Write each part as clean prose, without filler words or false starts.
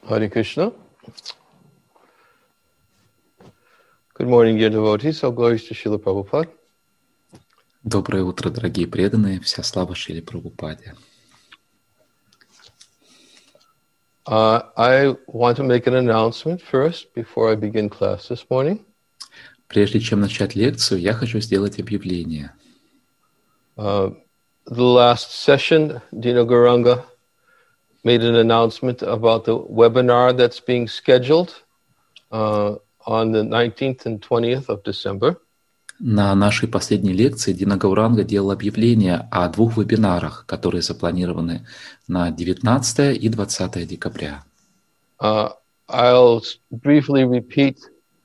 Hare Krishna. Good morning, dear devotees. All glories to Srila Prabhupada. Доброе утро, дорогие преданные. Вся слава Шриле Прабхупаде. I want to make an announcement first before I begin class this morning. Прежде чем начать лекцию, я хочу сделать объявление. The last session, Dina Gauranga made an announcement about the webinar that's being scheduled on the 19th and 20th of December. На нашей последней лекции Дина Гауранга делал объявление о двух вебинарах, которые запланированы на 19 и 20 декабря. I'll briefly repeat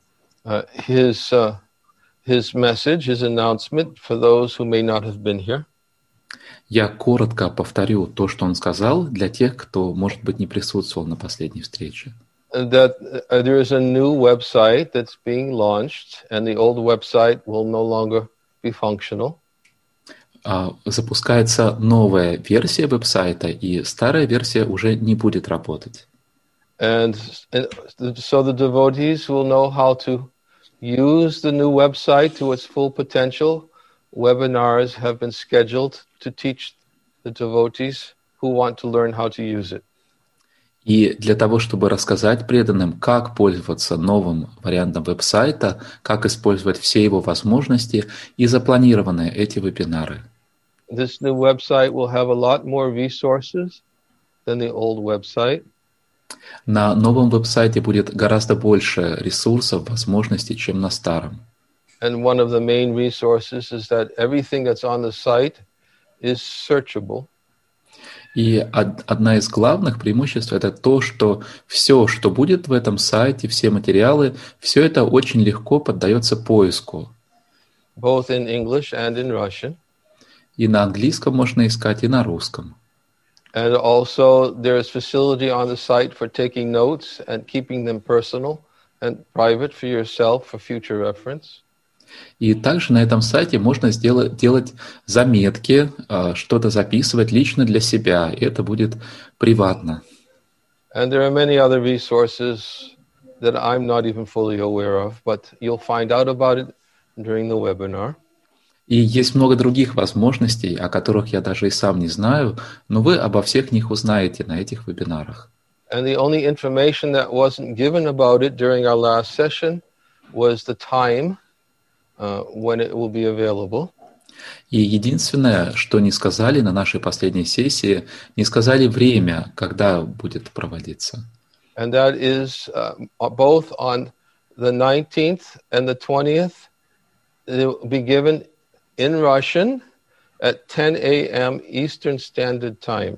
his message, his announcement for those who may not have been here. Я коротко повторю то, что он сказал, для тех, кто, может быть, не присутствовал на последней встрече. That there is a new website that's being launched, and the old website will no longer be functional. Запускается новая версия веб-сайта, и старая версия уже не будет работать. And so the devotees will know how to use the new website to its full potential. Webinars have been scheduled to teach the devotees who want to learn how to use it. И для того, чтобы рассказать преданным, как пользоваться новым вариантом веб-сайта, как использовать все его возможности, и запланированы эти вебинары. This new website will have a lot more resources than the old website. На новом веб-сайте будет гораздо больше ресурсов, возможностей, чем на старом. And one of the main resources is that everything that's on the site is searchable. И одна из главных преимуществ – это то, что все, что будет в этом сайте, все материалы, все это очень легко поддается поиску. Both in English and in Russian. И на английском можно искать, и на русском. And also there is facility on the site for taking notes and keeping them personal and private for yourself for future reference. И также на этом сайте можно делать заметки, что-то записывать лично для себя, и это будет приватно. And there are many other resources that I'm not even fully aware of, but you'll find out about it during the webinar. И есть много других возможностей, о которых я даже и сам не знаю, но вы обо всех них узнаете на этих вебинарах. And the only information that wasn't given about it during our last session was the time when it will be available. И единственное, что не сказали на нашей последней сессии, не сказали время, когда будет проводиться. And that is both on the 19th and the 20th. It will be given in Russian at 10 a.m. Eastern Standard Time.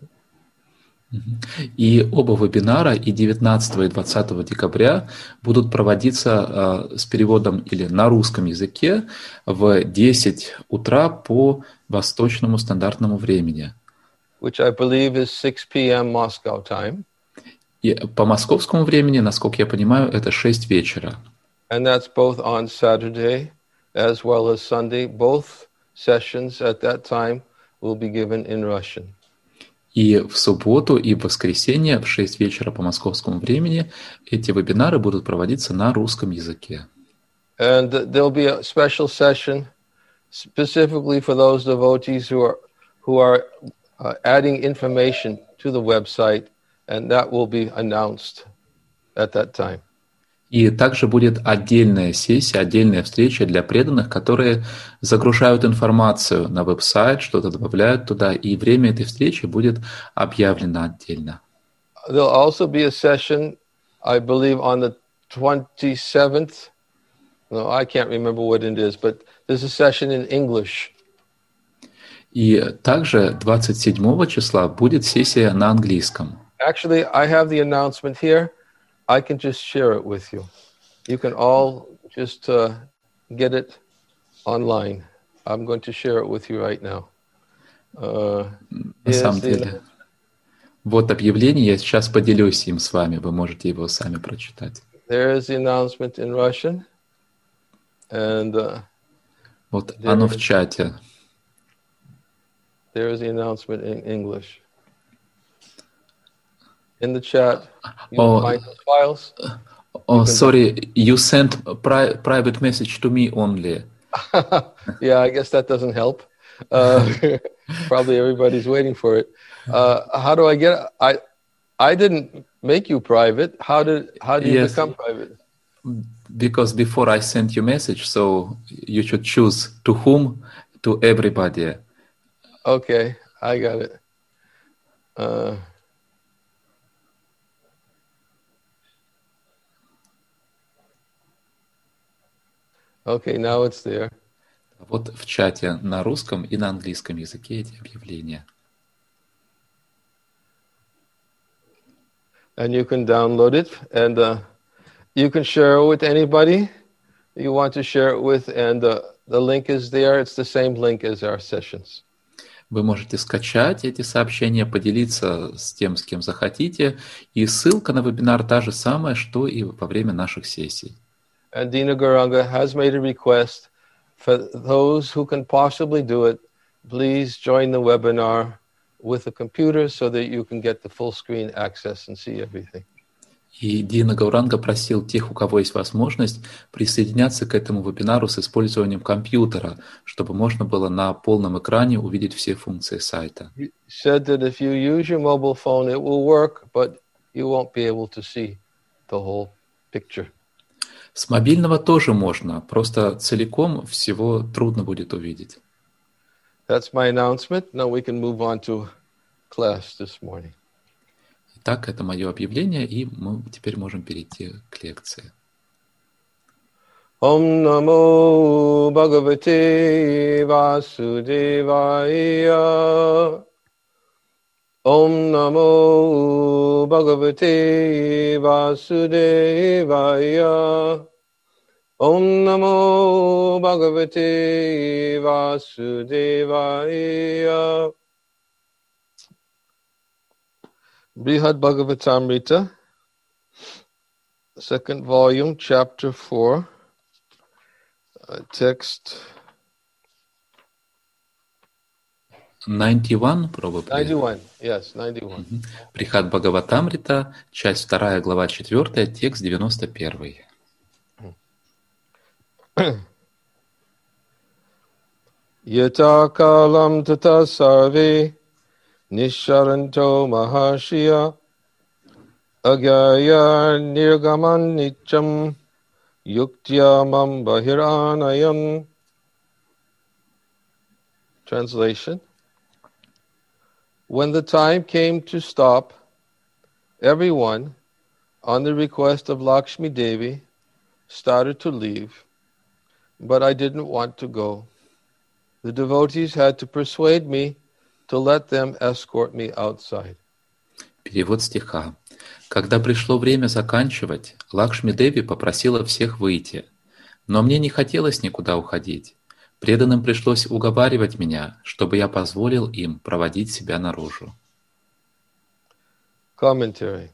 И оба вебинара, и 19 и 20 декабря, будут проводиться с переводом или на русском языке в 10 утра по восточному стандартному времени. Which I believe is 6 p.m. Moscow time. И по московскому времени, насколько я понимаю, это 6 вечера. And that's both on Saturday as well as Sunday. Both sessions at that time will be given in Russian. И в субботу, и в воскресенье в 6 вечера по московскому времени эти вебинары будут проводиться на русском языке. And there'll be a special session specifically for those devotees who are adding information to the website, and that will be announced at that time. И также будет отдельная сессия, отдельная встреча для преданных, которые загружают информацию на веб-сайт, что-то добавляют туда, и время этой встречи будет объявлено отдельно. There'll also be a session, I believe, on the 27th. No, I can't remember what it is, but there's a session in English. И также 27 числа будет сессия на английском. Actually, I have the announcement here. I can just share it with you. You can all just get it online. I'm going to share it with you right now. На самом деле, вот объявление, я сейчас поделюсь им с вами, вы можете его сами прочитать. There is the announcement in Russian. And вот оно в чате. There is the announcement in English. in the chat. You'll Oh, find those files. oh, can sorry, you sent a private message to me only. Yeah, I guess that doesn't help. Probably everybody's waiting for it. How do I get it? I didn't make you private. How do you Yes, become private? because before I sent you message, so you should choose to whom, to everybody. Okay, I got it. Okay, now it's there. Вот в чате на русском и на английском языке эти объявления. And you can download it, and you can share it with anybody you want to share it with, and the link is there. It's the same link as our sessions. Вы можете скачать эти сообщения, поделиться с тем, с кем захотите, и ссылка на вебинар та же самая, что и во время наших сессий. And Dina Garanga has made a request for those who can possibly do it. Please join the webinar with a computer so that you can get the full screen access and see everything. И Дина Гауранга просил тех, у кого есть возможность, присоединяться к этому вебинару с использованием компьютера, чтобы можно было на полном экране увидеть все функции сайта. He said that if you use your mobile phone, it will work, but you won't be able to see the whole picture. С мобильного тоже можно, просто целиком всего трудно будет увидеть. That's my announcement. Now we can move on to class this morning. Итак, это мое объявление, и мы теперь можем перейти к лекции. Om Namo Bhagavate Vasudevaya. Om Namo Bhagavate Vasudevaya. Om Namo Bhagavate Vasudevaya. Brihad Bhagavatamrita, second volume, chapter 4, text 91, probably. 91, yes, 91. Брихад Бхагаватамрита, часть 2, глава 4, текст 91. Yata kalam tata sarve nisharanto mahashya agyaya nirgaman nicham yuktya mam bahiranayam. Translation. When the time came to stop, everyone, on the request of Lakshmi Devi, started to leave, but I didn't want to go. The devotees had to persuade me to let them escort me outside. Перевод стиха. Когда пришло время заканчивать, Лакшми Деви попросила всех выйти, но мне не хотелось никуда уходить. Преданным пришлось уговаривать меня, чтобы я позволил им проводить себя наружу. Commentary.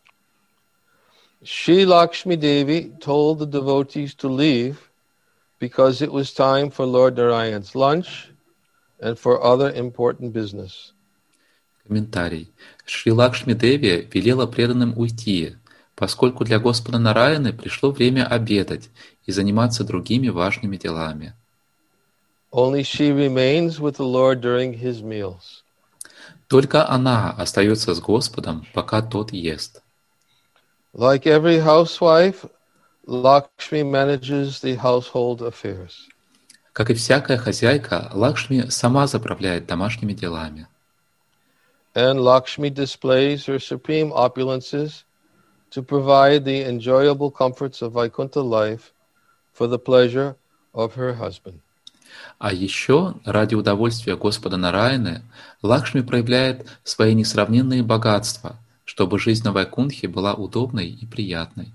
Shri Lakshmi Devi told the devotees to leave because it was time for Lord Narayan's lunch and for other important business. Комментарий. Шри Лакшми Деви велела преданным уйти, поскольку для Господа Нараяны пришло время обедать и заниматься другими важными делами. Only she remains with the Lord during his meals. Только она остается с Господом, пока тот ест. Like every housewife, Lakshmi manages the household affairs. Как и всякая хозяйка, Лакшми сама заправляет домашними делами. And Lakshmi displays her supreme opulences to provide the enjoyable comforts of Vaikuntha life for the pleasure of her husband. А еще, ради удовольствия Господа Нараяны, Лакшми проявляет свои несравненные богатства, чтобы жизнь на Вайкунтхе была удобной и приятной.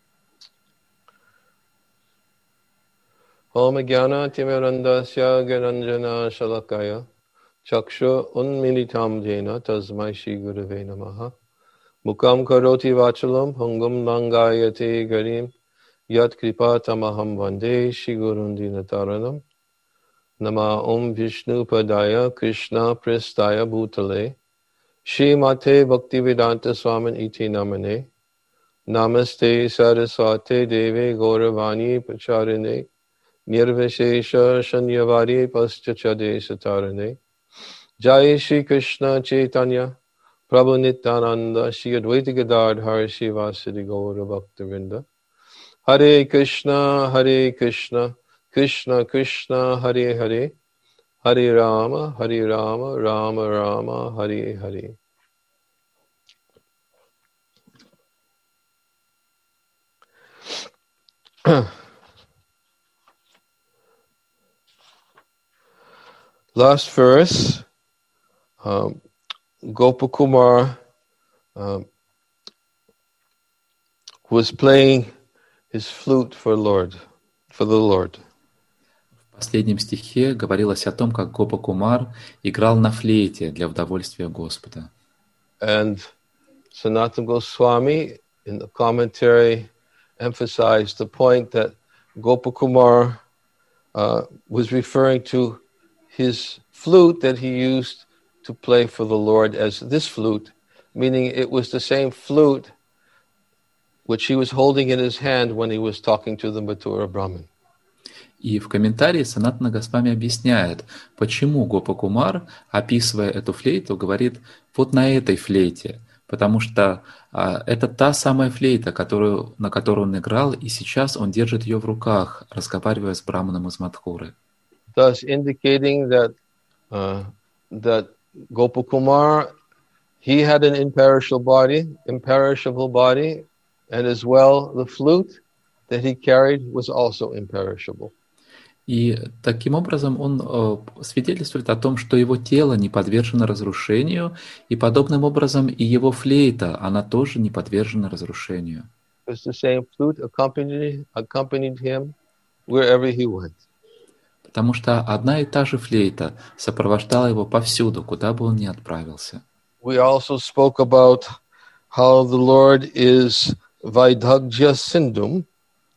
Om Jnana Timirandasya Gyananjana Shalakaya Chaksha Unmilitam Jena Tasmai Shri Gurave Namaha Mukam Karoti Vachalam Hangam Langayate Garim Yat Kripa Tamaham Vande Shri Gurundinataranam Nama Om Vishnu Padaya Krishna Prestaya Bhutale Shrimate Bhaktivedanta Swamin iti namane. Namaste Saraswate Deve Gauravani Pacharine. Nirvishesha Shanyavari Paschachade Satarane. Jai Shri Krishna Chaitanya Prabhu Nityananda Shri Advaita Gadadhar Shivasadi Gaura Bhaktavinda. Hare Krishna, Krishna Krishna, Hare Hare, Hare Rama, Rama Rama, Hare Hare. Last verse, Gopakumar was playing his flute for the Lord. В последнем стихе говорилось о том, как Гопа-кумар играл на флейте для удовольствия Господа. And Sanatana Goswami in the commentary emphasized the point that Gopakumar was referring to his flute that he used to play for the Lord as this flute, meaning it was the same flute which he was holding in his hand when he was talking to the Mathura Brahmin. И в комментарии Санатана Госвами объясняет, почему Гопа-кумар, описывая эту флейту, говорит вот на этой флейте, потому что это та самая флейта, на которую он играл, и сейчас он держит ее в руках, разговаривая с браманом из Мадхуры. Thus indicating that Gopakumar, he had an imperishable body, and as well the flute that he carried was also imperishable. И таким образом он свидетельствует о том, что его тело не подвержено разрушению, и подобным образом и его флейта, она тоже не подвержена разрушению. Because the same flute accompanied him wherever he went. Потому что одна и та же флейта сопровождала его повсюду, куда бы он ни отправился. We also spoke about how the Lord is Vaidagya Sindhum,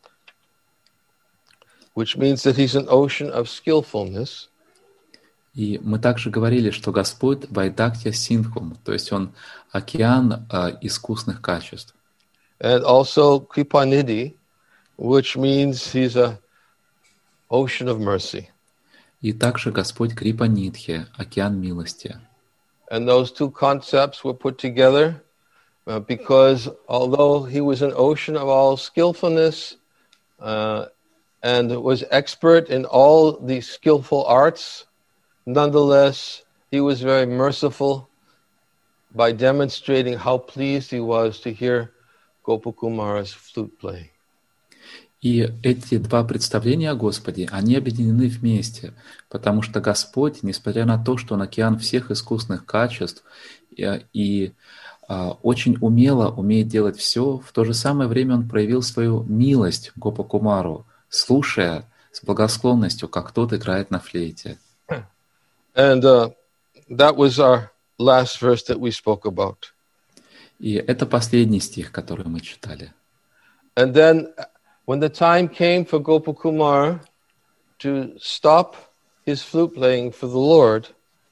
which means that he's an ocean of skillfulness. И мы также говорили, что Господь Вайдагья Синдхум, то есть он океан искусных качеств. And also Kripanidhi, which means he's an ocean of mercy. И также Господь Крипанидхи, океан милости. And those two concepts were put together because although he was an ocean of all skillfulness and was expert in all the skillful arts, nonetheless, he was very merciful by demonstrating how pleased he was to hear Gopakumar's flute playing. И эти два представления о Господе, они объединены вместе, потому что Господь, несмотря на то, что Он океан всех искусных качеств и очень умело умеет делать все, в то же самое время Он проявил свою милость Гопакумару, слушая с благосклонностью, как тот играет на флейте. And that was our last verse that we spoke about. И это последний стих, который мы читали. And then when the time came for Gopakumar to stop his flute playing for the Lord,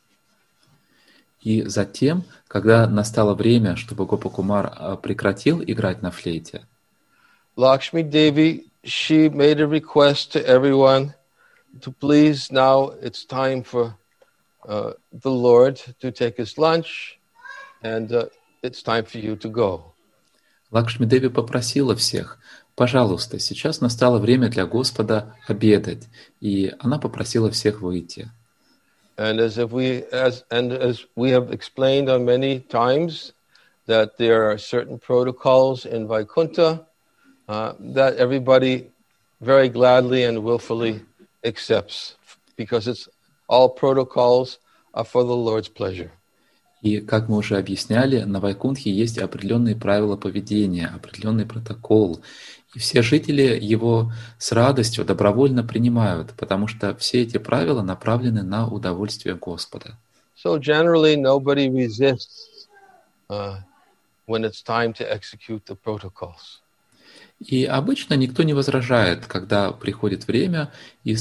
и затем, когда настало время, чтобы Гопакумар прекратил играть на флейте, Lakshmi Devi, she made a request to everyone to please, now it's time for the Lord to take his lunch, and it's time for you to go. Лакшми Деви попросила всех, пожалуйста, сейчас настало время для Господа обедать, и она попросила всех выйти. And as we have explained on many times, that there are certain protocols in Vaikuntha that everybody very gladly and willfully accepts, because it's all protocols are for the Lord's pleasure. И, как мы уже объясняли, на Вайкунтхе есть определенные правила поведения, определенный протокол. И все жители его с радостью добровольно принимают, потому что все эти правила направлены на удовольствие Господа. So generally nobody resists when it's time to execute the protocols. И обычно никто не возражает, когда приходит время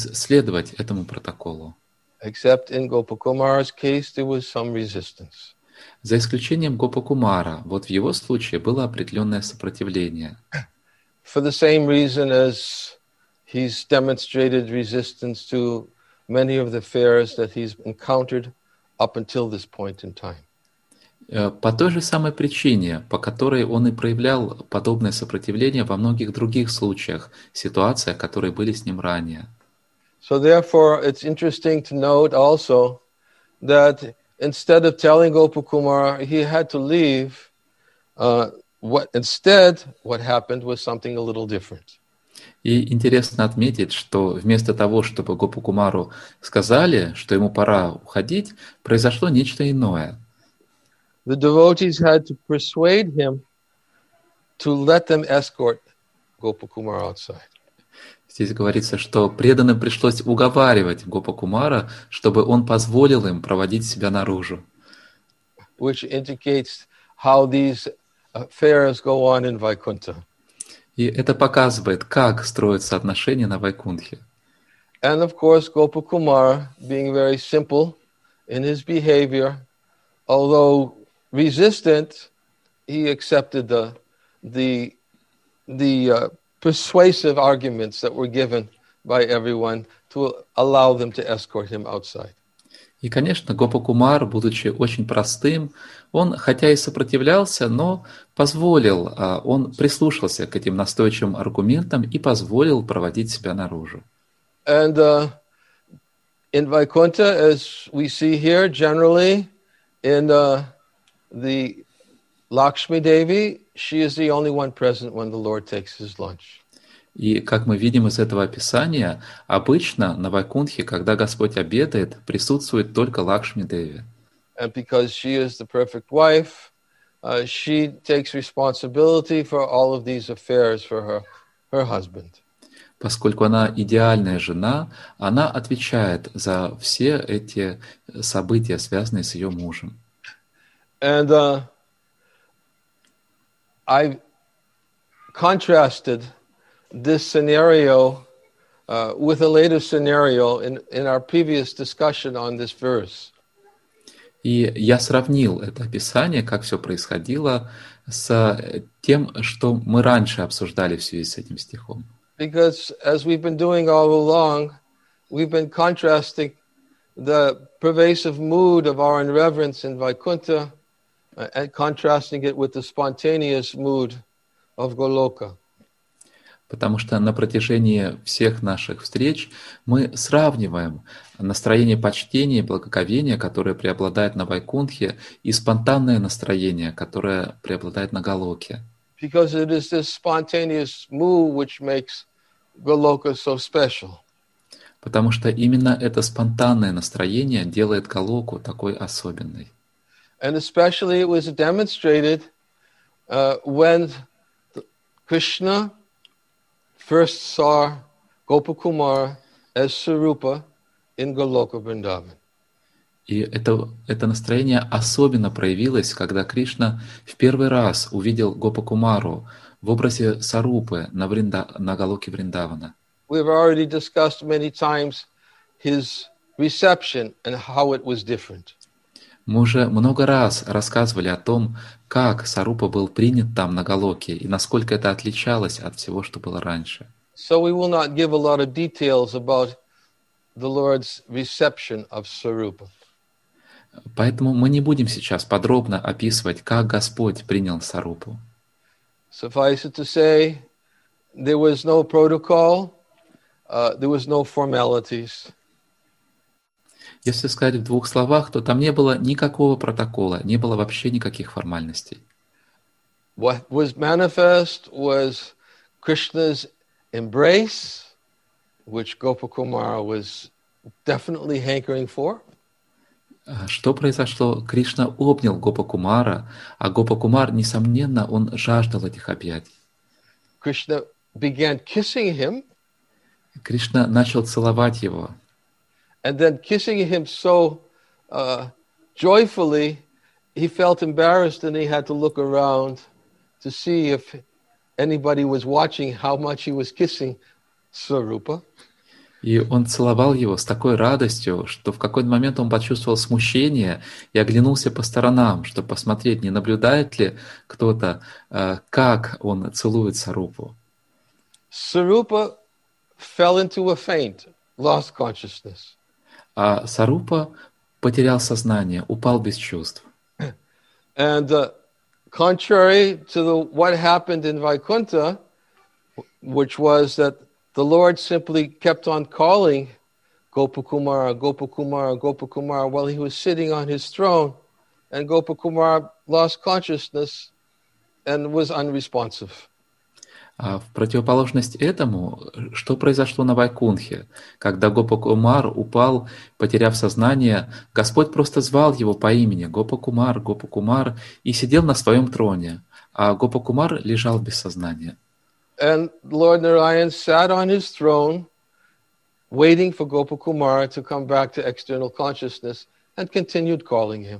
следовать этому протоколу. Except in Gopakumar's case, there was some resistance. За исключением Гопакумара, вот в его случае было определенное сопротивление. For the same reason as he's demonstrated resistance to many of the fairs that he's encountered up until this point in time. По той же самой причине, по которой он и проявлял подобное сопротивление во многих других случаях, ситуациях, которые были с ним ранее. So therefore, it's interesting to note also that instead of telling Gopakumar he had to leave, what happened was something a little different. И интересно отметить, что вместо того, чтобы Гопакумару сказали, что ему пора уходить, произошло нечто иное. The devotees had to persuade him to let them escort Gopakumar outside. Здесь говорится, что преданным пришлось уговаривать Гопакумара, чтобы он позволил им проводить себя наружу. Which indicates how these affairs go on in Vaikuntha. И это показывает, как строятся отношения на Вайкунтхе. And of course, Gopakumar, being very simple in his behavior, although resistant, he accepted the persuasive arguments that were given by everyone to allow them to escort him outside. И, конечно, Гопакумар, будучи очень простым, он, хотя и сопротивлялся, но позволил, он прислушался к этим настойчивым аргументам и позволил проводить себя наружу. And in Vaikuntha, as we see here, generally in the Lakshmi Devi, she is the only one present when the Lord takes his lunch. И, как мы видим из этого описания, обычно на Вайкунтхе, когда Господь обедает, присутствует только Лакшми Деви. And because she is the perfect wife, she takes responsibility for all of these affairs for her husband. Поскольку она идеальная жена, она отвечает за все эти события, связанные с ее мужем. And I contrasted this scenario with a later scenario in our previous discussion on this verse. И я сравнил это описание, как все происходило, с тем, что мы раньше обсуждали в связи с этим стихом. Because as we've been doing all along, we've been contrasting the pervasive mood of our irreverence in Vaikuntha and contrasting it with the spontaneous mood of Goloka. Потому что на протяжении всех наших встреч мы сравниваем настроение почтения и благоговения, которое преобладает на Вайкунтхе, и спонтанное настроение, которое преобладает на Галоке. Because it is this spontaneous mood which makes Goloka so special. Потому что именно это спонтанное настроение делает Галоку такой особенной. And especially it was demonstrated when Krishna first saw Gopakumar as Sarupa in Goloka Vrindavan. И это настроение особенно проявилось, когда Кришна в первый раз увидел Гопакумару в образе Сарупы на Галоке Вриндавана. We've already discussed many times his reception and how it was different. Мы уже много раз рассказывали о том, как Сарупа был принят там на Галоке и насколько это отличалось от всего, что было раньше. So we will not give a lot of details about the Lord's reception of Sarupa. Поэтому мы не будем сейчас подробно описывать, как Господь принял Сарупу. Suffice it to say, there was no protocol, there was no formalities. Если сказать в двух словах, то там не было никакого протокола, не было вообще никаких формальностей. What was manifest was Krishna's embrace, which Gopakumara was definitely hankering for. Что произошло? Кришна обнял Гопакумара, а Гопакумар, несомненно, он жаждал этих объятий. Krishna began kissing him. Кришна начал целовать его. And then kissing him so joyfully, he felt embarrassed and he had to look around to see if anybody was watching how much he was kissing Sarupa. И он целовал его с такой радостью, что в какой-то момент он почувствовал смущение и оглянулся по сторонам, чтобы посмотреть, не наблюдает ли кто-то, как он целует Сарупу. Sarupa fell into a faint, lost consciousness. А Сарупа потерял сознание, упал без чувств. And contrary to what happened in Vaikuntha, which was that the Lord simply kept on calling Gopakumara, Gopakumara, Gopakumara while he was sitting on his throne, and Gopakumara lost consciousness and was unresponsive. А в противоположность этому, что произошло на Вайкунхе? Когда Гопакумар упал, потеряв сознание, Господь просто звал его по имени Гопакумар, Гопакумар, и сидел на своем троне, а Гопакумар лежал без сознания. And Lord Narayan sat on his throne, waiting for Gopakumara to come back to external consciousness, and continued calling him.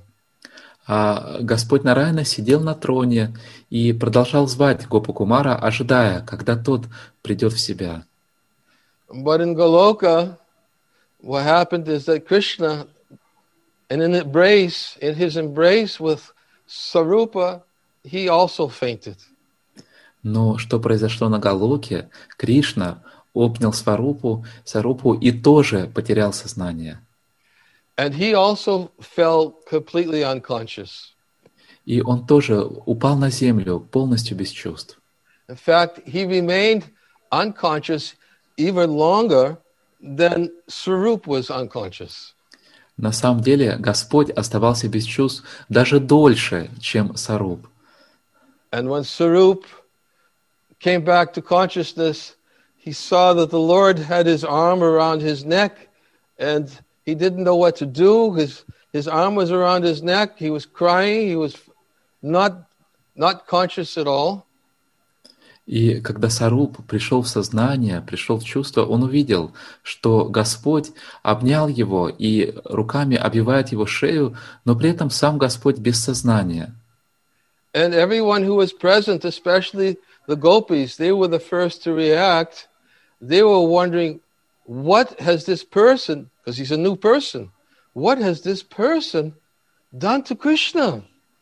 А Господь Нараяна сидел на троне и продолжал звать Гопакумара, ожидая, когда тот придет в себя. But in Goloka, what happened is that Krishna, in his embrace with Sarupa, he also fainted. Но что произошло на Галоке? Кришна обнял Сарупу и тоже потерял сознание. And he also fell completely unconscious. И он тоже упал на землю, полностью без чувств. In fact, he remained unconscious even longer than Sarup was unconscious. На самом деле Господь оставался без чувств даже дольше, чем Саруп. And when Sarup came back to consciousness, he saw that the Lord had his arm around his neck, and he didn't know what to do. His arm was around his neck. He was crying. He was not conscious at all. И когда Саруп пришел в сознание, пришел в чувство, он увидел, что Господь обнял его и руками обвивает его шею, но при этом сам Господь без сознания. And everyone who was present, especially the gopis, they were the first to react. They were wondering, what has this person, because he's a new person, what has this person done to Krishna?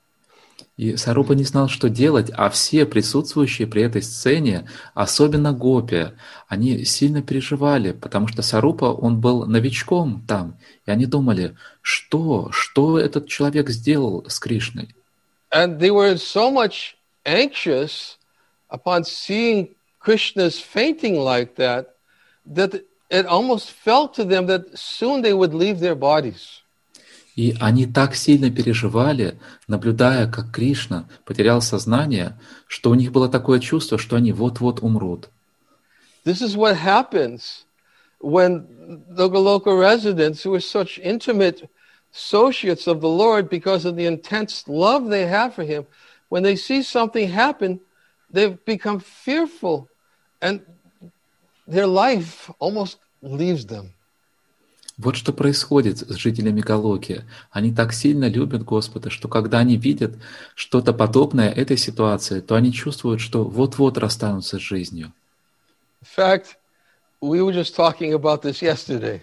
И Сарупа не знал, что делать, а все присутствующие при этой сцене, особенно гопи, они сильно переживали, потому что Сарупа, он был новичком там, и они думали, что этот человек сделал с Кришной. And they were so much anxious upon seeing Krishna's fainting like that it almost felt to them that soon they would leave their bodies. И они так сильно переживали, наблюдая, как Кришна потерял сознание, что у них было такое чувство, что они вот-вот умрут. This is what happens when the Goloka residents, who are such intimate associates of the Lord because of the intense love they have for him, when they see something happen, they become fearful and their life almost leaves them. Вот что происходит с жителями Галоки. Они так сильно любят Господа, что когда они видят что-то подобное этой ситуации, то они чувствуют, что вот-вот расстанутся с жизнью. In fact, we were just talking about this yesterday.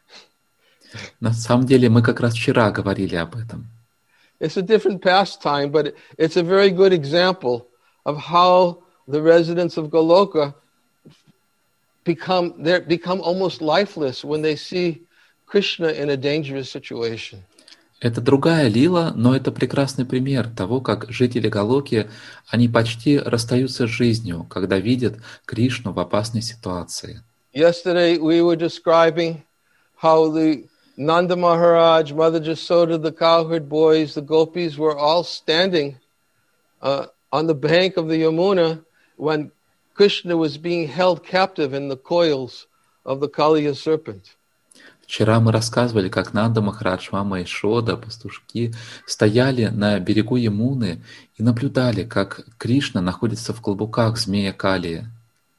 На самом деле мы как раз вчера говорили об этом. It's a different pastime, but it's a very good example of how the residents of Goloka become almost lifeless when they see Krishna in a dangerous situation. Это другая лила, но это прекрасный пример того, как жители Галоки, они почти расстаются с жизнью, когда видят Кришну в опасной ситуации. Yesterday we were describing how the Nanda Maharaj, Mother Jasoda, the cowherd boys, the gopis were all standing on the bank of the Yamuna when Krishna was being held captive in the coils of the Kaliya serpent. Вчера мы рассказывали, как Нанда Махарадж, мама Ишода, пастушки стояли на берегу Ямуны и наблюдали, как Кришна находится в клубуках змея Калия.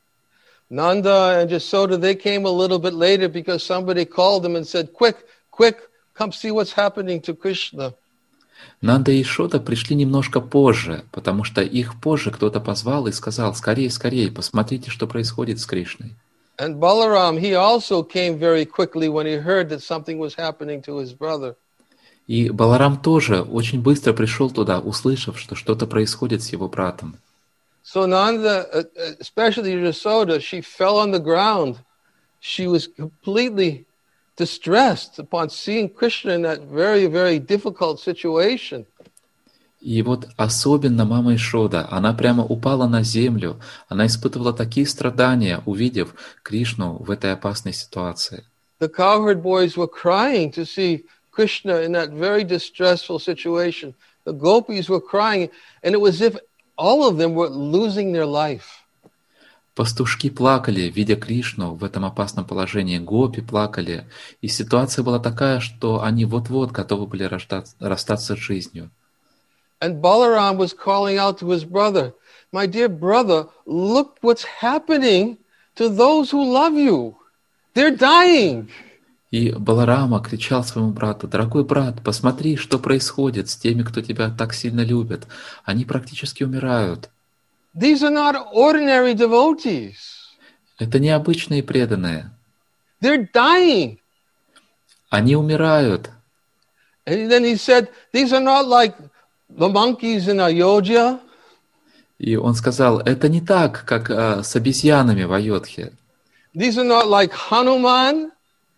Nanda and Jasoda, they came a little bit later because somebody called them and said, quick, come see what's happening to Krishna. Нанда и Ишода пришли немножко позже, потому что их позже кто-то позвал и сказал, скорее, посмотрите, что происходит с Кришной. And Balaram, he also came very quickly when he heard that something was happening to his brother. И Баларам тоже очень быстро пришел туда, услышав, что что-то происходит с его братом. So Nanda, especially Yasoda, she fell on the ground. She was completely distressed upon seeing Krishna in that very, very difficult situation. И вот особенно мама Ишода, она прямо упала на землю, она испытывала такие страдания, увидев Кришну в этой опасной ситуации. The cowherd boys were crying to see Krishna in that very distressful situation. The gopis were crying, and it was as if all of them were losing their life. Пастушки плакали, видя Кришну в этом опасном положении, гопи плакали, и ситуация была такая, что они вот-вот готовы были расстаться с жизнью. And Balaram was calling out to his brother, "My dear brother, look what's happening to those who love you. They're dying." И Баларама кричал своему брату: «Дорогой брат, посмотри, что происходит с теми, кто тебя так сильно любит. Они практически умирают». These are not ordinary devotees. Это необычные преданные. They're dying. Они умирают. And then he said, these are not like the monkeys in Ayodhya. И он сказал, это не так, как с обезьянами в Айодхе. These are not like Hanuman.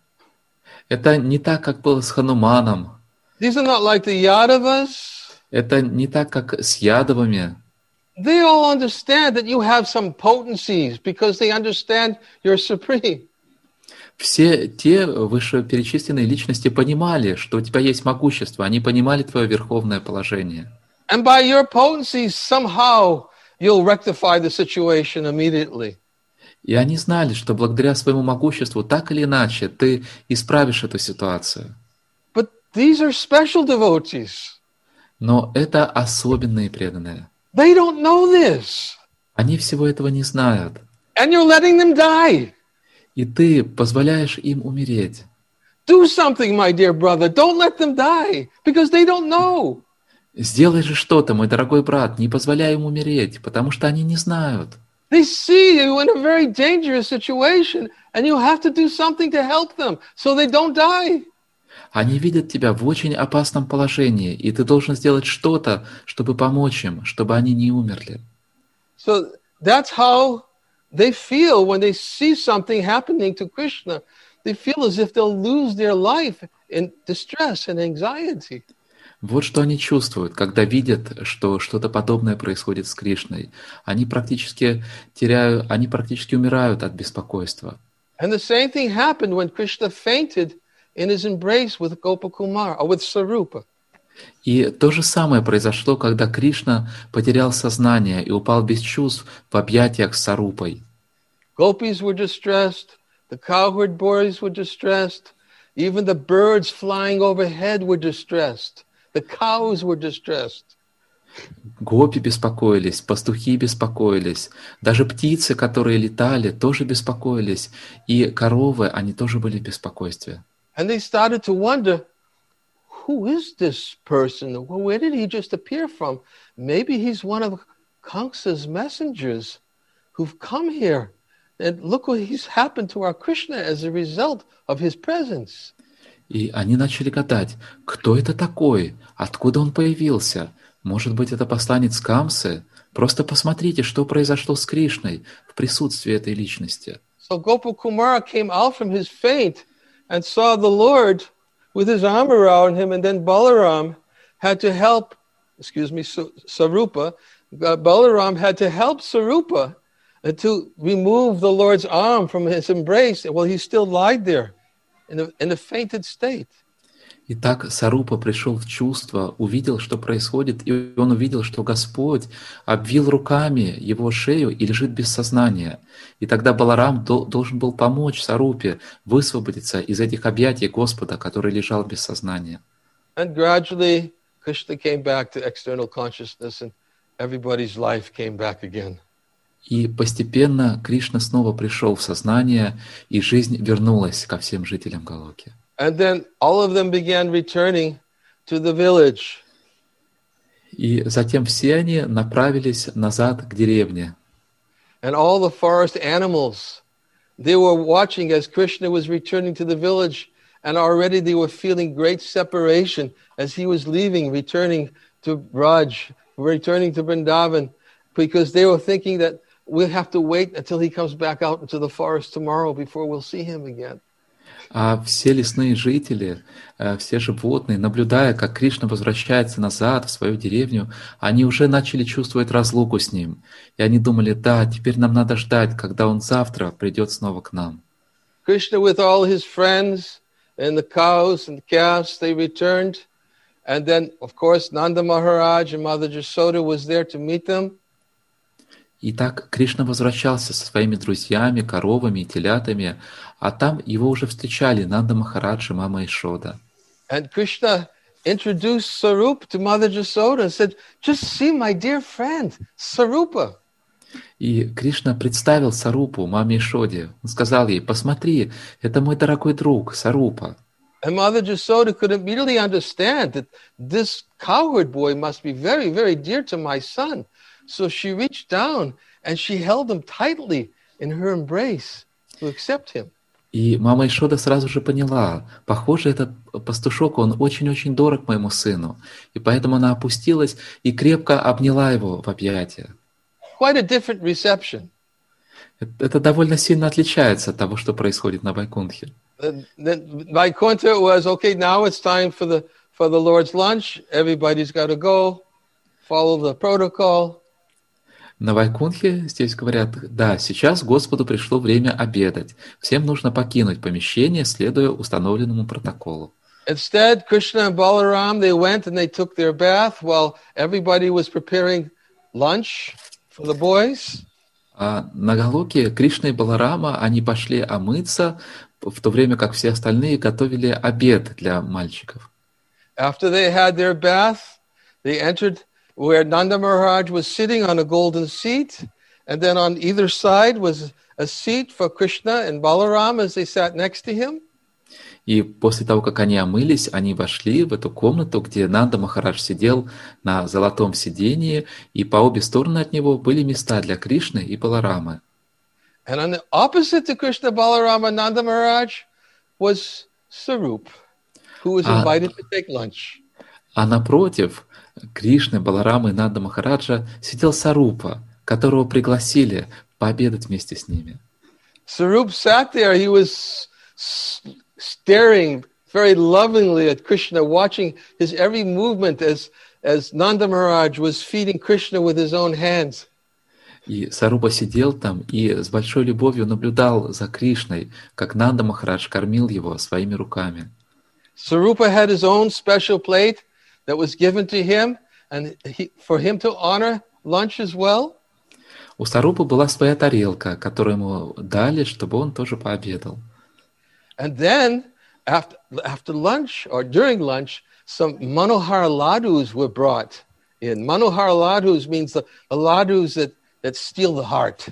Это не так, как было с Хануманом. These are not like the Yadavas. Это не так, как с Ядовами. They all understand that you have some potencies because they understand you're supreme. Все те вышеперечисленные личности понимали, что у тебя есть могущество. Они понимали твое верховное положение. And by your potencies, somehow you'll rectify the situation immediately. И они знали, что благодаря своему могуществу, так или иначе, ты исправишь эту ситуацию. But these are special devotees. Но это особенные преданные. They don't know this. Они всего этого не знают. And you're letting them die. И ты позволяешь им умереть. Do something, my dear brother. Don't let them die because they don't know. Сделай же что-то, мой дорогой брат, не позволяй им умереть, потому что они не знают. They see you in a very dangerous situation and you have to do something to help them so they don't die. Они видят тебя в очень опасном положении, и ты должен сделать что-то, чтобы помочь им, чтобы они не умерли. So that's how they feel when they see something happening to Krishna. They feel as if they'll lose their life in distress and anxiety. Вот что они чувствуют, когда видят, что что-то подобное происходит с Кришной. Они практически умирают от беспокойства. And the same thing happened when Krishna fainted in his embrace with Gopakumar or with Sarupa. И то же самое произошло, когда Кришна потерял сознание и упал без чувств в объятиях с Сарупой. Gopis were distressed, the cowherd boys were distressed, even the birds flying overhead were distressed, the cows were distressed. Гопи беспокоились, пастухи беспокоились, даже птицы, которые летали, тоже беспокоились, и коровы, они тоже были в беспокойстве. And they started to wonder, who is this person? Where did he just appear from? Maybe he's one of Kamsa's messengers who've come here. And look what has happened to our Krishna as a result of his presence. И они начали гадать, кто это такой, откуда он появился. Может быть, это посланец Камсы? Просто посмотрите, что произошло с Кришной в присутствии этой личности. So Gopakumara came out from his faint and saw the Lord with his arm around him, and then Balaram had to help, Sarupa. Balaram had to help Sarupa to remove the Lord's arm from his embrace. Well, he still lied there in a fainted state. Итак, Сарупа пришел в чувство, увидел, что происходит, и он увидел, что Господь обвил руками его шею и лежит без сознания. И тогда Баларам должен был помочь Сарупе высвободиться из этих объятий Господа, который лежал без сознания. And gradually, Krishna came back to external consciousness, and everybody's life came back again. И постепенно Кришна снова пришел в сознание, и жизнь вернулась ко всем жителям Галоки. And then all of them began returning to the village. И затем все они направились назад к деревне. And all the forest animals they were watching as Krishna was returning to the village, and already they were feeling great separation as he was leaving, returning to Braj, returning to Vrindavan, because they were thinking that we'll have to wait until he comes back out into the forest tomorrow before we'll see him again. А все лесные жители, все животные, наблюдая, как Кришна возвращается назад в свою деревню, они уже начали чувствовать разлуку с ним. И они думали, да, теперь нам надо ждать, когда он завтра придет снова к нам. Krishna with all his friends and the cows and calves, they returned. And then, of course, Nanda Maharaj and Mother Jasoda was there to meet them. И так Кришна возвращался со своими друзьями, коровами и телятами, а там его уже встречали Нанда Махарадж и мама Ишода. And Krishna introduced Sarup to Mother Jasoda and said, just see my dear friend, Sarupa. И Кришна представил Сарупу, маме Ишоде. Он сказал ей, посмотри, это мой дорогой друг, Сарупа. And Mother Jasoda could immediately understand that this cowherd boy must be very, very dear to my son. So she reached down and she held him tightly in her embrace to accept him. И мама Ишода сразу же поняла, похоже, этот пастушок, он очень-очень дорог моему сыну. И поэтому она опустилась и крепко обняла его в объятия. Quite a different reception. Это довольно сильно отличается от того, что происходит на Вайкунтхе. Vaikuntha was, okay, now it's time for the Lord's lunch. Everybody's got to go, follow the protocol. На Вайкунтхе здесь говорят, да, сейчас Господу пришло время обедать. Всем нужно покинуть помещение, следуя установленному протоколу. Instead, Krishna and Balaram, they went and they took their bath while everybody was preparing lunch for the boys. А на Галоке Кришна и Баларама, они пошли омыться, в то время как все остальные готовили обед для мальчиков. After they had their bath, they entered where Nanda Maharaj was sitting on a golden seat, and then on either side was a seat for Krishna and Balaram as they sat next to him. И после того, как они омылись, они вошли в эту комнату, где Нанда Махарадж сидел на золотом сидении, и по обе стороны от него были места для Кришны и Баларамы. And on the opposite to Krishna, Balarama, Nanda Maharaj was Sarup, who was invited to take lunch. А напротив Кришны, Баларамы и Нанда Махараджа сидел Сарупа, которого пригласили пообедать вместе с ними. Sarup sat there. He was staring very lovingly at Krishna, watching his every movement as Nanda Maharaj was feeding Krishna with his own hands. И Сарупа сидел там и с большой любовью наблюдал за Кришной, как Нанда Махарадж кормил его своими руками. Sarupa had his own special plate that was given to him, and for him to honor lunch as well. У Сарупы была своя тарелка, которую ему дали, чтобы он тоже пообедал. And then, after lunch or during lunch, some Manohar ladus were brought in. Manohar ladus means the ladus that steal the heart.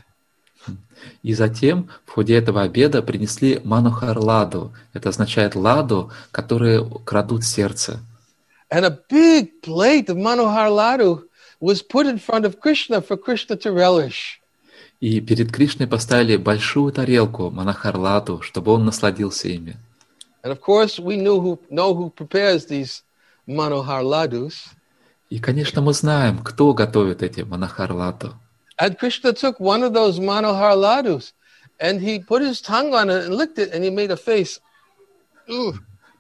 И затем в ходе этого обеда принесли манохар ладу. Это означает ладу, которые крадут сердце. And a big plate of Manohar laddu was put in front of Krishna for Krishna to relish. И перед Кришной поставили большую тарелку манохар ладу, чтобы он насладился ими. And of course, we know who prepares these Manohar ladus. И, конечно, мы знаем, кто готовит эти манохар ладу. And Krishna took one of those Manohar ladus and he put his tongue on it and licked it and he made a face. Ooh.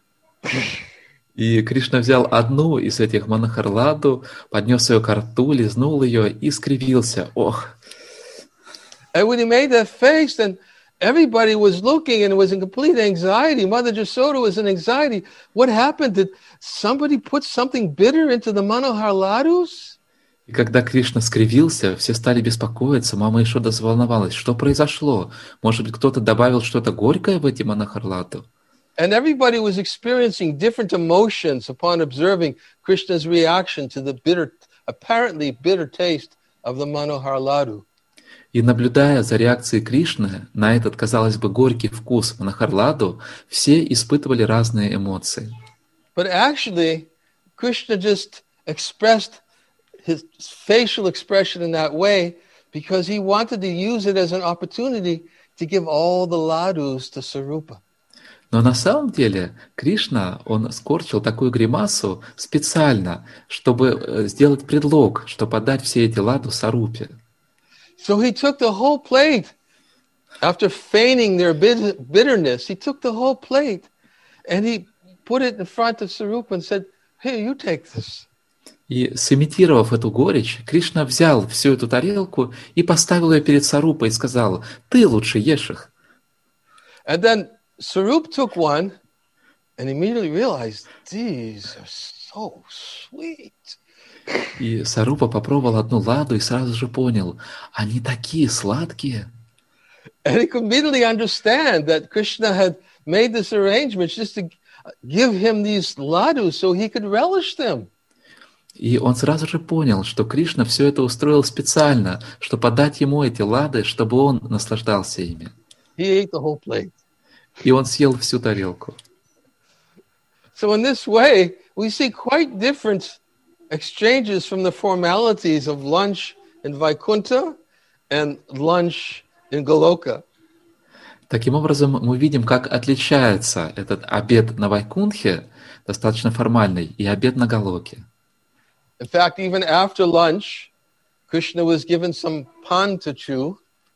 И Кришна взял одну из этих манохар ладу, поднес ее ко рту, лизнул ее и скривился. Ох! And when he made that face, then everybody was looking and was in complete anxiety. Mother Jasoda was in anxiety. What happened? Did somebody put something bitter into the Manohar ladus? И когда Кришна скривился, все стали беспокоиться. Мама Ишода заволновалась. Что произошло? Может быть, кто-то добавил что-то горькое в эти манохар ладу? And everybody was experiencing different emotions upon observing Krishna's reaction to the apparently bitter taste of the Manohar laddu. И наблюдая за реакцией Кришны на этот, казалось бы, горький вкус манохар ладу, все испытывали разные эмоции. But actually, Krishna just expressed his facial expression in that way because he wanted to use it as an opportunity to give all the ladus to Sarupa. Но на самом деле Кришна, он скорчил такую гримасу специально, чтобы сделать предлог, чтобы отдать все эти ладу Сарупе. So he took the whole plate. After feigning their bitterness, he took the whole plate and he put it in front of Sarupa and said, "Here, you take this." И сымитировав эту горечь, Кришна взял всю эту тарелку и поставил ее перед Сарупой и сказал: «Ты лучше ешь их». And then Sarup took one and immediately realized, these are so sweet. И Сарупа попробовал одну ладу и сразу же понял, они такие сладкие. And he could immediately understand that Krishna had made this arrangement just to give him these ladus so he could relish them. И он сразу же понял, что Кришна все это устроил специально, чтобы подать ему эти лады, чтобы он наслаждался ими. He ate the whole plate. И он съел всю тарелку. So in this way, we see quite different exchanges from the formalities of lunch in Vaikuntha and lunch in Goloka. Таким образом, мы видим, как отличается этот обед на Вайкунтхе, достаточно формальный, и обед на Галоке. In fact, even after lunch, Krishna was given some pan to chew.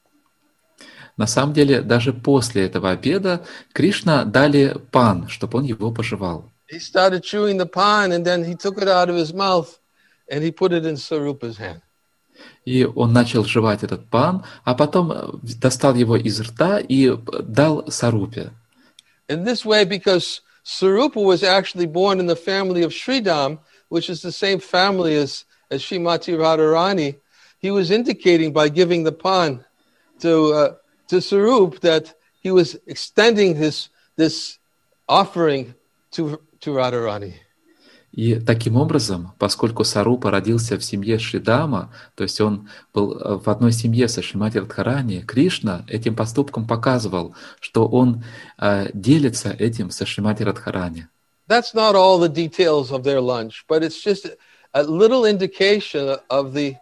На самом деле, даже после этого обеда Кришна дали пан, чтобы он его пожевал. He started chewing the pan and then he took it out of his mouth and he put it in Sarupa's hand. И он начал жевать этот пан, а потом достал его из рта и дал Сарупе. In this way, because Sarupa was actually born in the family of Sridham, which is the same family as Srimati Radharani, he was indicating by giving the pan to Sarup that he was extending this offering to Radharani. И таким образом, поскольку Сарупа родился в семье Шридама, то есть он был в одной семье со Шримати Радхарани, Кришна этим поступком показывал, что он делится этим со Шримати Радхарани. That's not all the details of their lunch, but it's just a little indication of the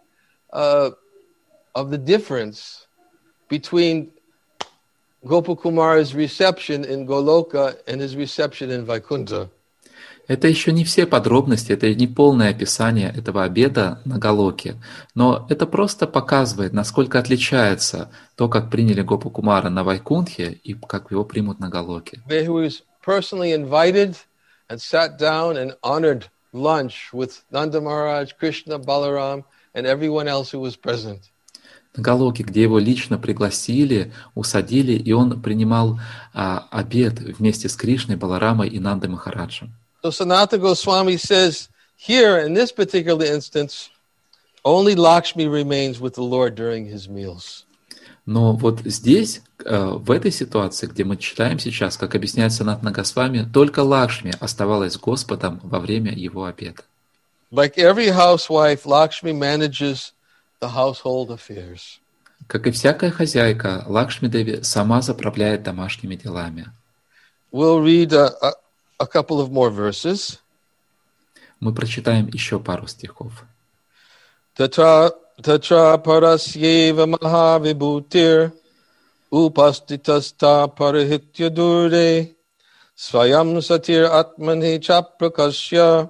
difference between Gopakumar's reception in Goloka and his reception in Vaikuntha. Это еще не все подробности, это не полное описание этого обеда на Галоке, но это просто показывает, насколько отличается то, как приняли Гопакумара на Вайкунтхе и как его примут на Галоке. He was personally invited and sat down and honored lunch with Nanda Maharaj, Krishna, Balaram, and everyone else who was present. На Галоке, где его лично пригласили, усадили, и он принимал обед вместе с Кришной, Баларамой и Нандой Махараджем. So Sanatana Goswami says here, in this particular instance, only Lakshmi remains with the Lord during his meals. Но вот здесь, в этой ситуации, где мы читаем сейчас, как объясняет Санатана Госвами, только Лакшми оставалась с Господом во время его обеда. Like every housewife, Lakshmi manages the household affairs. Как и всякая хозяйка, Лакшми Деви сама заправляет домашними делами. We'll read a couple of more verses. Мы прочитаем еще пару стихов. Tatra parasyeva mahavibhutir upastitasta parahitya dure swayam satir atmani chaprakasya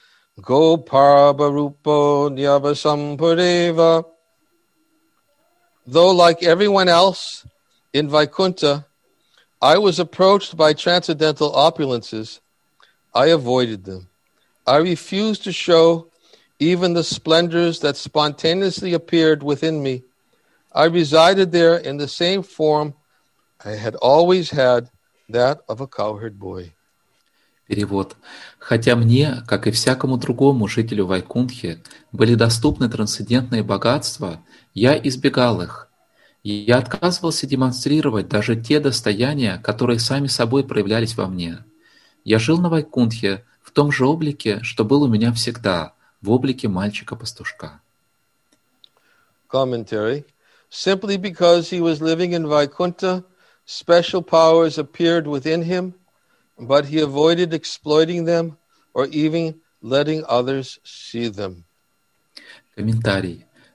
goparvarupo nyavasampareva. Though like everyone else in Vaikuntha, I was approached by transcendental opulences, I avoided them. I refused to show even the splendors that spontaneously appeared within me. I resided there in the same form I had always had, that of a cowherd boy. Перевод. «Хотя мне, как и всякому другому жителю Вайкунтхи, были доступны трансцендентные богатства, я избегал их. Я отказывался демонстрировать даже те достояния, которые сами собой проявлялись во мне. Я жил на Вайкунтхе в том же облике, что был у меня всегда, в облике мальчика-пастушка». Commentary. Simply because he was living in Vaikuntha, special powers appeared within him, but he avoided exploiting them or even letting others see them. Комментарий.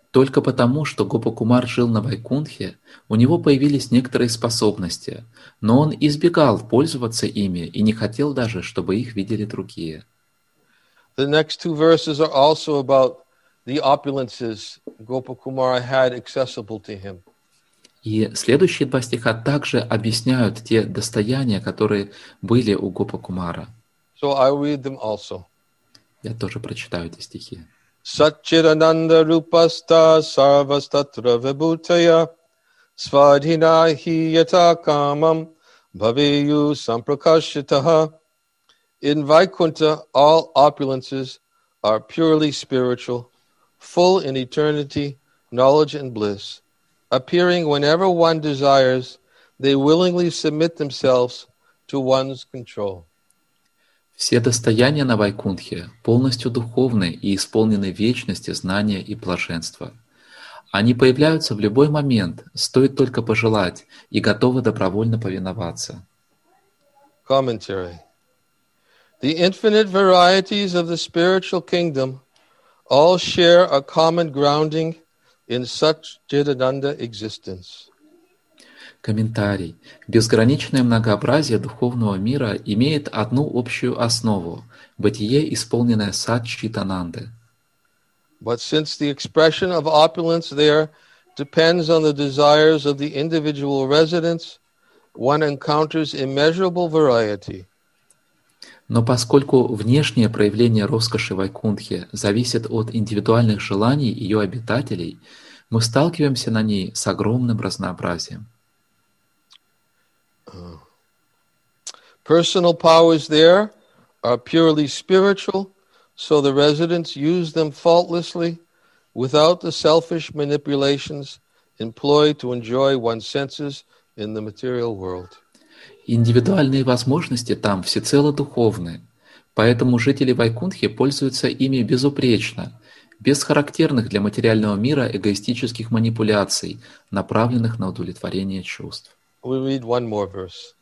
Только потому, что Гопакумар жил на Вайкунтхе, у него появились некоторые способности, но он избегал пользоваться ими и не хотел даже, чтобы их видели другие. The next two verses are also about the opulences Gopakumara had accessible to him. И следующие два стиха также объясняют те достояния, которые были у Гопакумара. So I read them also. Я тоже прочитаю эти стихи. Satchidananda rupasta sarvastatra vibhutaya svadhina hi yata kamam bhaveyu samprakashitaha. In Vaikuntha, all opulences are purely spiritual, full in eternity, knowledge and bliss. Appearing whenever one desires, they willingly submit themselves to one's control. Все достояния на Вайкунтхе полностью духовны и исполнены вечности, знания и блаженства. Они появляются в любой момент, стоит только пожелать, и готовы добровольно повиноваться. Commentary. The infinite varieties of the spiritual kingdom all share a common grounding in such Chidananda existence. Комментарий. Безграничное многообразие духовного мира имеет одну общую основу – бытие, исполненное Сат-Читананды. But since the expression of opulence there depends on the desires of the individual residents, one encounters immeasurable variety. Но поскольку внешнее проявление роскоши Вайкунтхи зависит от индивидуальных желаний ее обитателей, мы сталкиваемся на ней с огромным разнообразием. Personal powers there are purely spiritual, so the residents use them faultlessly without the selfish manipulations employed to enjoy one's senses in the material world. Индивидуальные возможности там всецело духовны, поэтому жители Вайкунтхи пользуются ими безупречно, без характерных для материального мира эгоистических манипуляций, направленных на удовлетворение чувств. We read one more verse.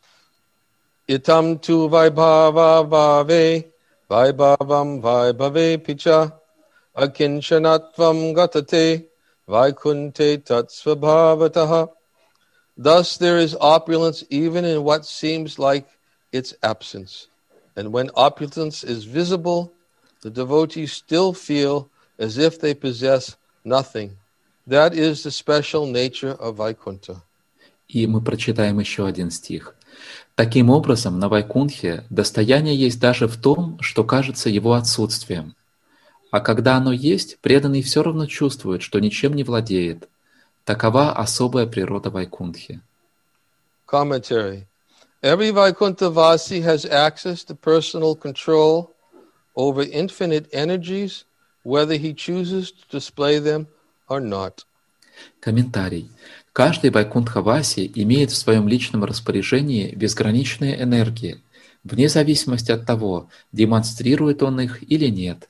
Itam tu vaibhava vave, vaibhavam vaibhave picha, akinchanatvam gatate, vaikunte tatsvabhavataha. Thus there is opulence even in what seems like its absence. And when opulence is visible, the devotees still feel as if they possess nothing. That is the special nature of Vaikuntha. И мы прочитаем еще один стих. Таким образом, на Вайкунтхе достояние есть даже в том, что кажется его отсутствием. А когда оно есть, преданный все равно чувствует, что ничем не владеет. Такова особая природа Вайкунтхи. Commentary. Every Vaikuntha Vasi has access to personal control over infinite energies, whether he chooses to display them or not. Комментарий. Каждый Вайкунтха-васи имеет в своем личном распоряжении безграничные энергии, вне зависимости от того, демонстрирует он их или нет.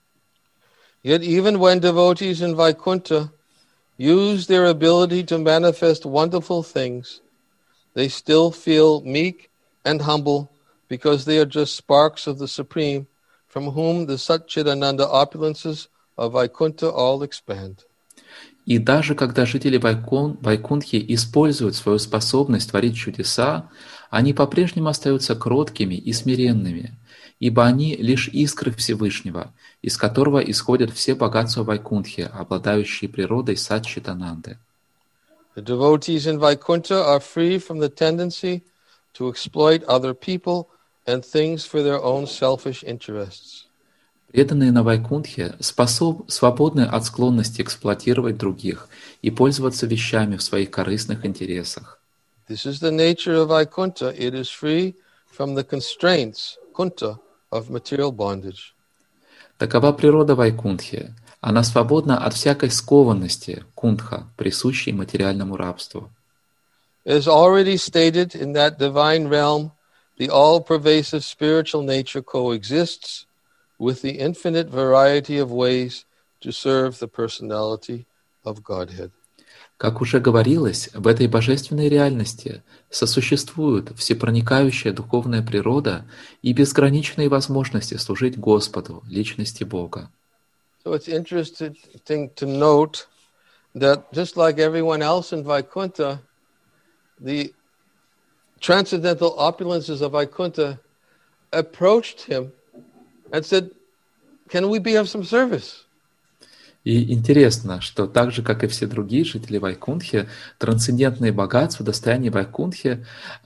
Yet even when devotees in Vaikuntha use their ability to manifest wonderful things, they still feel meek and humble because they are just sparks of the Supreme, from whom the Satchidananda opulences of Vaikuntha all expand. И даже когда жители Вайкунтхи используют свою способность творить чудеса, они по-прежнему остаются кроткими и смиренными, ибо они лишь искры Всевышнего, из которого исходят все богатства Вайкунтхи, обладающие природой Сат-Читананды. The devotees in Vaikuntha are free from the tendency to exploit other people and things for their own selfish interests. Преданные на Вайкунтхе свободны от склонности эксплуатировать других и пользоваться вещами в своих корыстных интересах. This is the nature of Vaikuntha. It is free from the constraints, kunta, of material bondage. Такова природа Вайкунтхи. Она свободна от всякой скованности, кунтха, присущей материальному рабству. As already stated, in that divine realm, the all-pervasive spiritual nature coexists with the infinite variety of ways to serve the personality of Godhead. Как уже говорилось, в этой божественной реальности сосуществуют всепроникающая духовная природа и безграничные возможности служить Господу, личности Бога. So it's interesting to note that just like everyone else in Vaikuntha, the transcendental opulences of Vaikuntha approached him and said, "Can we be of some service?" И интересно, что так же, как и все другие жители Вайкунтхи, трансцендентные богатства, достояния Вайкунтхи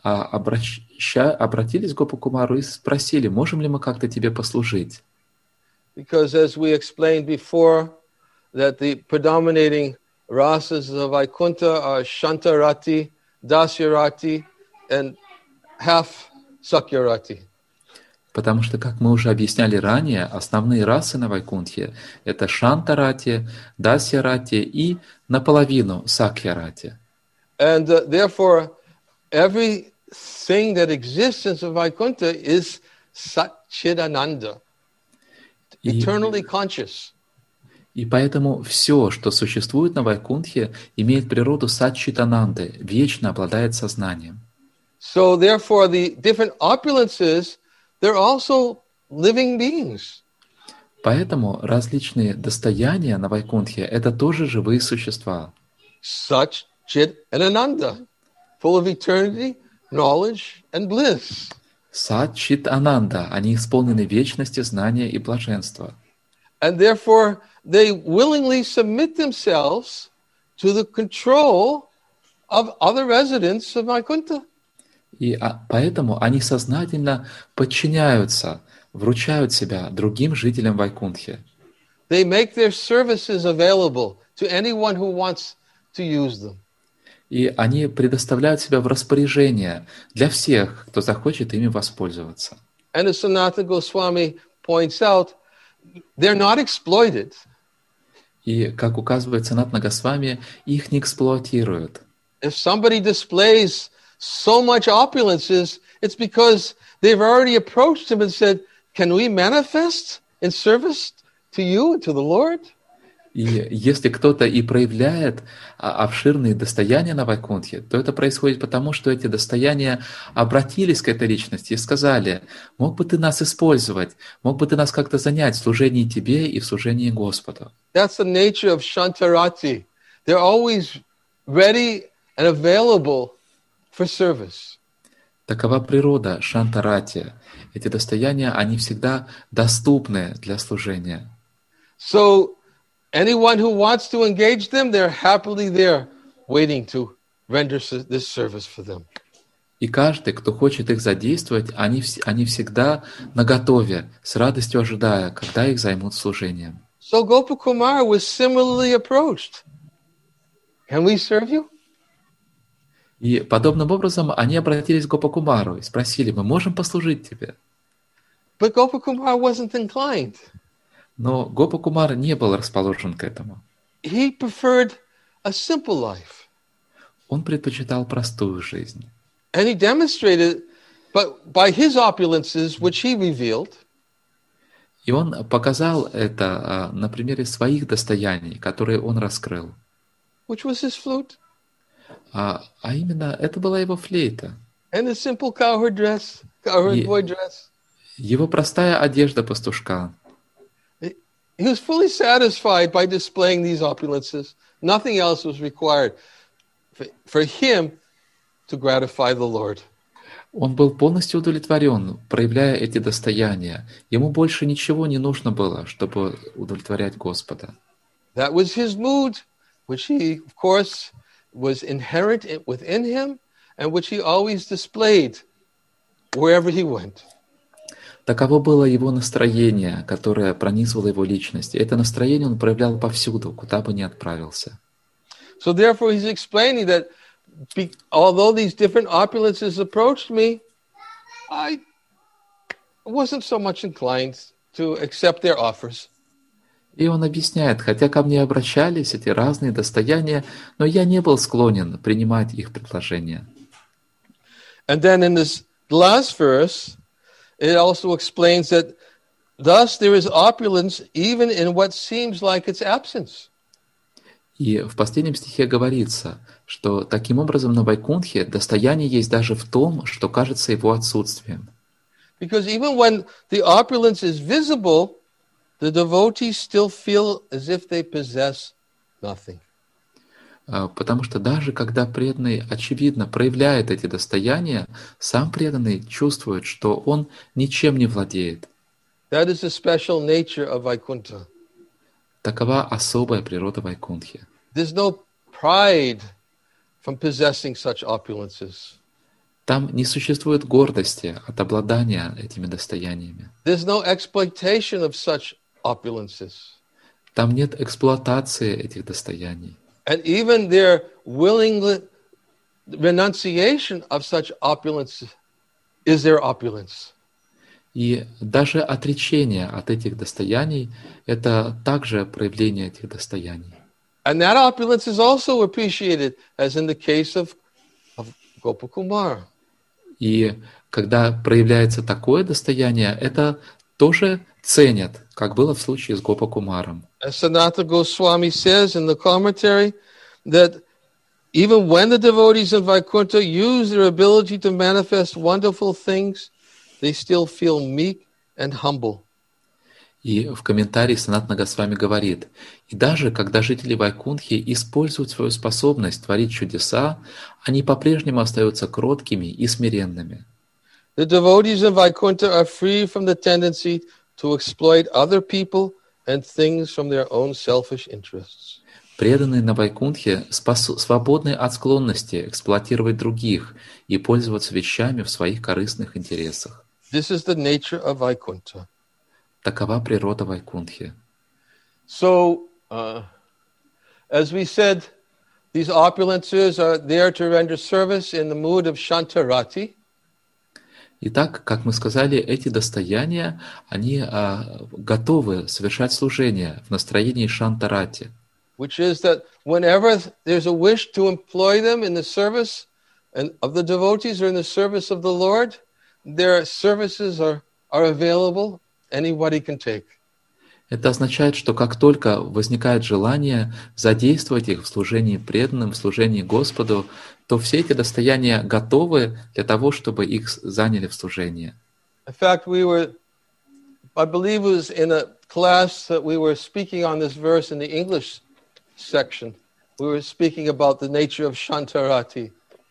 обратились к Гопакумару и спросили, можем ли мы как-то тебе послужить? Because as we explained before, that the predominating rasas of Vaikuntha are Shantarati, Dasyarati, and half Sakyarati. Потому что, как мы уже объясняли ранее, основные расы на Вайкунтхе — это Шантарати, Дасьярати и наполовину Сакьярати. And therefore, everything that exists in Vaikuntha is Satchidananda, eternally conscious. И поэтому все, что существует на Вайкунтхе, имеет природу Сатчитананды, вечно обладает сознанием. So therefore, the different opulences, they're also living beings. Поэтому различные достояния на Вайкунтхе — это тоже живые существа. Such Chit and Ananda, full of eternity, knowledge, and bliss. Сат, Чит, Ананда — они исполнены вечности, знания и блаженства. And therefore, they willingly submit themselves to the control of other residents of Vaikuntha. И поэтому они сознательно подчиняются, вручают себя другим жителям Вайкунтхи. They make their services available to anyone who wants to use them. И они предоставляют себя в распоряжение для всех, кто захочет ими воспользоваться. And as Sanatana Goswami points out, they're not exploited. И, как указывает Санатана Госвами, их не эксплуатируют. If somebody displays so much opulences, it's because they've already approached him and said, "Can we manifest in service to you and to the Lord?" И если кто-то и проявляет обширные достояния на Вайкунтхе, то это происходит потому, что эти достояния обратились к этой личности и сказали: «Мог бы ты нас использовать, мог бы ты нас как-то занять в служении тебе и в служении Господу». That's the nature of Shantarati. They're always ready and available for service. Такова природа Шантарати. Эти достояния, они всегда доступны для служения. So anyone who wants to engage them, they're happily there, waiting to render this service for them. И каждый, кто хочет их задействовать, они всегда наготове, с радостью ожидая, когда их займут служением. So Gopakumar was similarly approached. Can we serve you? И подобным образом они обратились к Гопакумару и спросили: мы можем послужить тебе? But Gopakumar wasn't inclined. Но Гопакумар не был расположен к этому. He preferred a simple life. Он предпочитал простую жизнь. And he demonstrated, but by his opulences, which he revealed, И он показал это на примере своих достояний, которые он раскрыл. which was his flute, А именно, это была его флейта. and his simple cowherd dress, cowherd boy dress. Его простая одежда пастушка. He was fully satisfied by displaying these opulences. Nothing else was required for him to gratify the Lord. Он был полностью удовлетворен, проявляя эти достояния. Ему больше ничего не нужно было, чтобы удовлетворять Господа. That was his mood, which he, of course, was inherent within him, and which he always displayed wherever he went. Таково было его настроение, которое пронизывало его личность. И это настроение он проявлял повсюду, куда бы ни отправился. So therefore he's explaining that although these different opulences approached me, I wasn't so much inclined to accept their offers. И он объясняет, хотя ко мне обращались эти разные достояния, но я не был склонен принимать их предложения. And then in this last verse, it also explains that thus there is opulence even in what seems like its absence. И в последнем стихе говорится, что таким образом на Вайкунтхе достояние есть даже в том, что кажется его отсутствием. Because even when the opulence is visible, the devotees still feel as if they possess nothing. Потому что даже когда преданный, очевидно, проявляет эти достояния, сам преданный чувствует, что он ничем не владеет. That is the special nature of Vaikuntha. Такова особая природа Вайкунтхи. There's no pride from possessing such opulences. Там не существует гордости от обладания этими достояниями. There's no exploitation of such opulences. Там нет эксплуатации этих достояний. And even their willing renunciation of such opulence is their opulence. И даже отречение от этих достояний – это также проявление этих достояний. And that opulence is also appreciated, as in the case of Gopakumar. И когда проявляется такое достояние, это тоже ценят, как было в случае с Гопакумаром. As Sanatana Goswami says in the commentary, that even when the devotees in Vaikuntha use their ability to manifest wonderful things, they still feel meek and humble. И в комментарии Санатана Госвами говорит, и даже когда жители Вайкунтхи используют свою способность творить чудеса, они по-прежнему остаются кроткими и смиренными. The devotees in Vaikuntha are free from the tendency to exploit other people and things from their own selfish interests. Преданные на Вайкунтхе свободны от склонности эксплуатировать других и пользоваться вещами в своих корыстных интересах. This is the nature of Vaikuntha. Такова природа Вайкунтхи. So, as we said, these opulences are there to render service in the mood of Shantarati. Итак, как мы сказали, эти достояния, они готовы совершать служение в настроении Шантарати. Which is that whenever there's a wish to employ them in the service of the devotees or in the service of the Lord, their services are available. Anybody can take. Это означает, что как только возникает желание задействовать их в служении преданным, в служении Господу, то все эти достояния готовы для того, чтобы их заняли в служение. In fact, I believe it was in a class that we were speaking on this verse in the English section. We were speaking about the nature of Shantarati.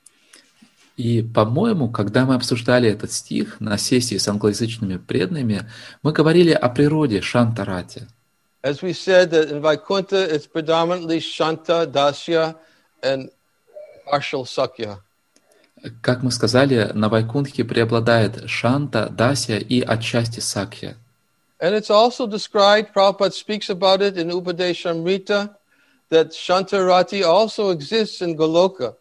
И, по-моему, когда мы обсуждали этот стих на сессии с англоязычными преданными, мы говорили о природе Шантарати. As we said, that in Vaikuntha it's predominantly Shanta, Dasya, and partial Sakya. Как мы сказали, на Вайкунтхе преобладает Шанта, Дасья и отчасти Сакья. And it's also described, Prabhupada speaks about it in Upadeshamrita, that Shantarati also exists in Goloka.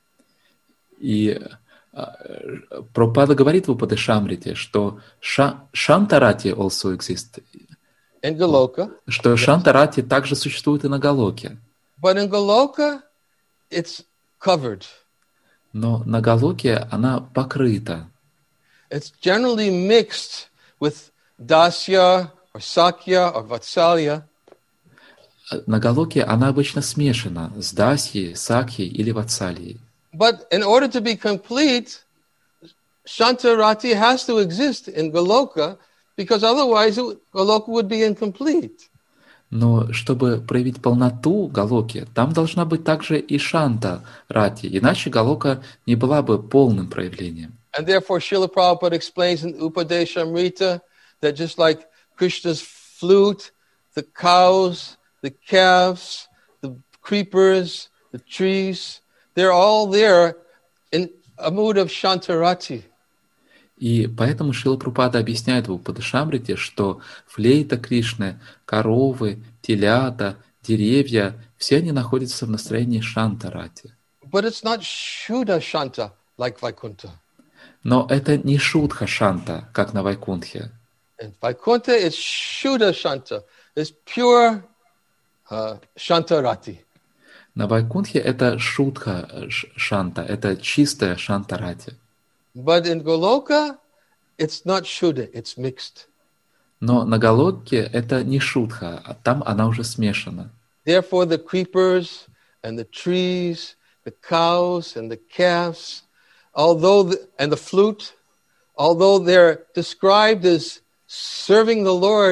И Прабхупада говорит в Упадешамрите, что Шантарати also exists. In Goloka. Что Шантарати также существует и на Галоке. But in Goloka, it's covered. Но на Галоке она покрыта. It's generally mixed with Dasya or Sakya or Vatsalya. На Галоке она обычно смешана с Дасьей, Сакьей или Ватсалией. But in order to be complete, Shantarati has to exist in Goloka, because otherwise Goloka would be incomplete. Но чтобы проявить полноту Галоки, там должна быть также и Шанта Рати, иначе Галока не была бы полным проявлением. And therefore Srila Prabhupada explains in Upadeshamrita that just like Krishna's flute, the cows, the calves, the creepers, the trees, they're all there in a mood of Shantarati. И поэтому Шрила Прабхупада объясняет в Упадешамрите, что флейта Кришны, коровы, телята, деревья, все они находятся в настроении Шантарати. But it's not Shuddha Shanta like Vaikuntha. Но это не шутха Шанта, как на Вайкунтхе. In Vaikuntha, it's Shuddha Shanta. It's pure Shantarati. На Вайкунтхе это шутха Шанта, это чистая Шантарати. But in Goloka, it's not Shuddha, it's mixed. Но на Галоке это не шутха, а там она уже смешана. Therefore, the creepers and the trees, the cows and the calves, and the flute, although they're described as serving the Lord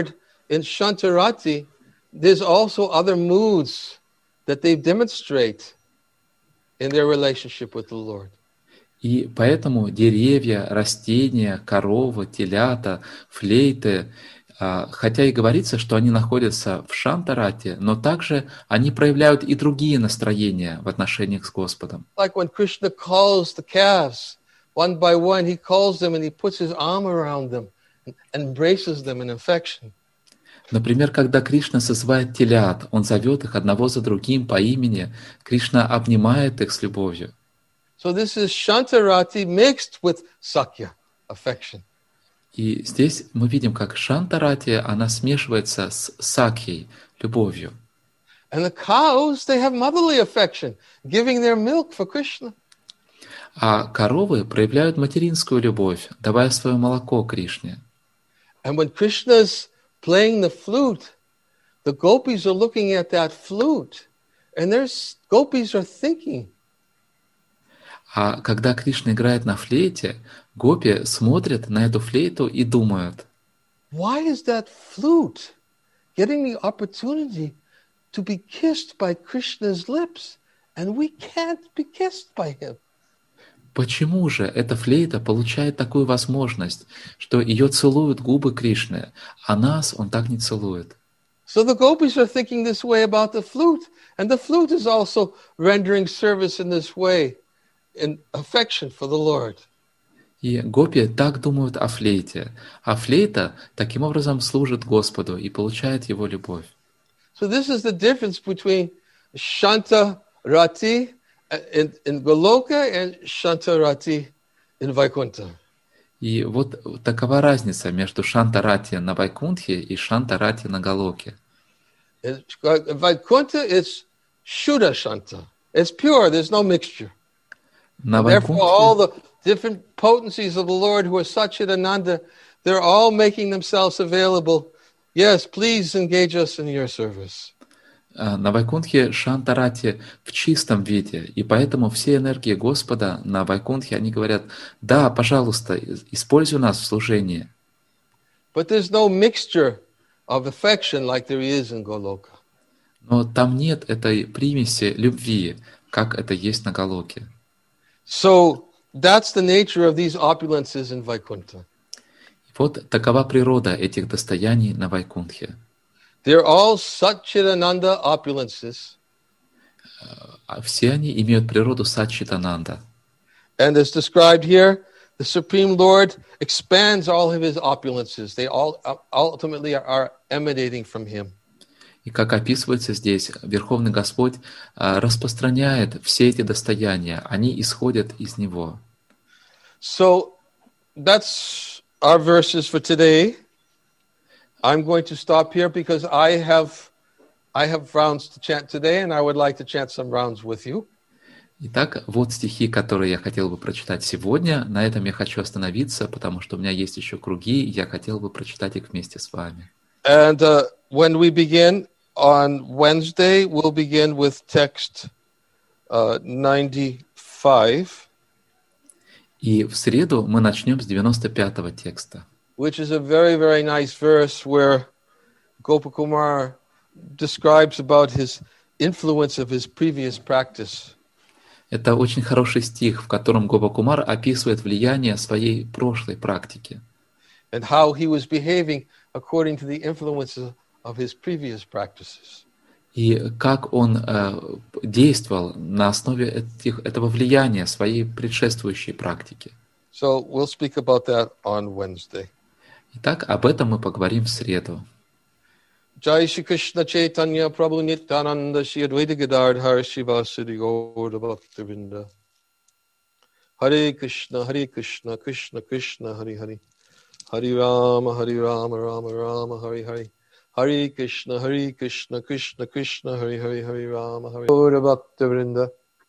in Shantarati, there's also other moods that they demonstrate in their relationship with the Lord. И поэтому деревья, растения, коровы, телята, флейты, хотя и говорится, что они находятся в Шантарате, но также они проявляют и другие настроения в отношениях с Господом. Like when Krishna calls the calves, one by one, he calls them and he puts his arm around them and embraces them in affection. Например, когда Кришна созывает телят, он зовет их одного за другим по имени, Кришна обнимает их с любовью. So this is Shantarati mixed with Sakya, affection. И здесь мы видим, как Шантарати, она смешивается с Сакьей, любовью. And the cows, they have motherly affection, giving their milk for Krishna. А коровы проявляют материнскую любовь, давая свое молоко Кришне. And when Krishna's playing the flute, the gopis are looking at that flute, and gopis are thinking. А когда Кришна играет на флейте, гопи смотрят на эту флейту и думают, Why is that flute getting the opportunity to be kissed by Krishna's lips, and we can't be kissed by him? почему же эта флейта получает такую возможность, что ее целуют губы Кришны, а нас он так не целует? So the gopis are thinking this way about the flute, and the flute is also rendering service in this way, in affection for the Lord. И гопи так думают о флейте, а флейта таким образом служит Господу и получает его любовь. So this is the difference between Shantarati in Goloka and Shantarati in Vaikuntha. И вот такова разница между Шантарати на Вайкунтхе и Шантарати на Галоке. In Vaikuntha, it's Shuddha Shanta. It's pure, there's no mixture. На Therefore, all Вайкунтхе, the different potencies of the Lord who are Satchidananda, they're all making themselves available. Yes, please engage us in your service. на Вайкунтхе Шантарати в чистом виде, и поэтому все энергии Господа на Вайкунтхе, они говорят, да, пожалуйста, используй нас в служении. But there's no mixture of affection like there is in Goloka. Но там нет этой примеси любви, как это есть на Галоке. So that's the nature of these opulences in Vaikuntha. Вот такова природа этих достояний на Вайкунтхе. They're all Satchidananda opulences. Все они имеют природу Саччитананда. And as described here, the Supreme Lord expands all of his opulences. They all ultimately are emanating from him. И как описывается здесь, Верховный Господь распространяет все эти достояния, они исходят из Него. So that's our verses for today. I'm going to stop here because I have rounds to chant today, and I would like to chant some rounds with you. Итак, вот стихи, которые я хотел бы прочитать сегодня. На этом я хочу остановиться, потому что у меня есть еще круги, и я хотел бы прочитать их вместе с вами. And when we begin on Wednesday, we'll begin with text 95. И в среду мы начнем с 95-го текста, Which is a very, very nice verse where Gopakumar describes about his influence of his previous practice. Это очень хороший стих, в котором Гопакумар описывает влияние своей прошлой практики. And how he was behaving according to the influences of his previous practices. И как он действовал на основе этого влияния своей предшествующей практики. So we'll speak about that on Wednesday. Итак, об этом мы поговорим в среду. Jai Shri Krishna Chaitanya Prabhu Nityananda Shri Advaita Gadadhar Shiva Siddhi Gaura Bhaktivinda. Hare Krishna Krishna Krishna Hare Hare. Hare Rama Rama Rama Hare Hare. Hare Krishna Krishna Krishna Hare Hare. Hare Rama Gaura Bhaktivinda.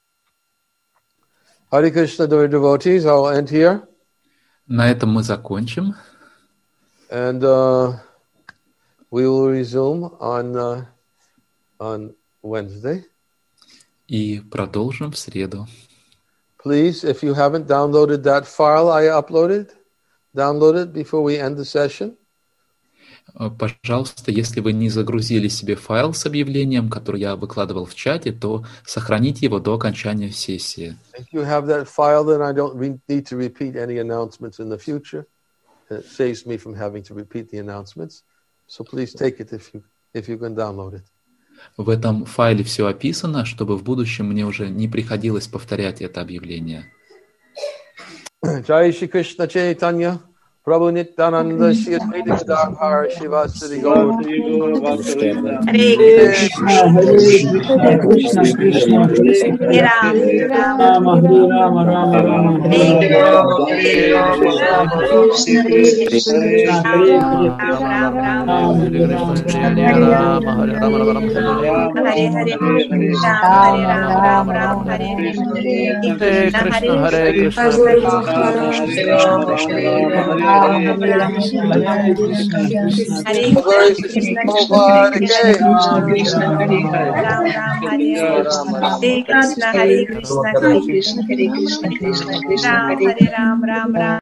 Hare Krishna, dear devotees, I'll end here. На этом мы закончим. And we will resume on Wednesday. И продолжим в среду. Please, if you haven't downloaded that file I uploaded, download it before we end the session. Пожалуйста, если вы не загрузили себе файл с объявлением, который я выкладывал в чате, то сохраните его до окончания сессии. If you have that file, then I don't need to repeat any announcements in the future. It saves me from having to repeat the announcements. So please take it if you can download it. В этом файле все описано, чтобы в будущем мне уже не приходилось повторять это объявление. Jai Shri Krishna Chaitanya, Prabhu Nityananda, Shri Advaita Gadadhar, Shivasati Gaur. Hare Krishna, Hare Krishna, Krishna Krishna, Hare Rama, Hare Rama, Rama Rama, Hare Krishna, Krishna Krishna, Hare Rama, Hare Hare Krishna, Hare Rama, Rama Hare Krishna, Hare Krishna, Hare Krishna, Hare Krishna, Krishna Krishna, Hare Ram, Ram Ram.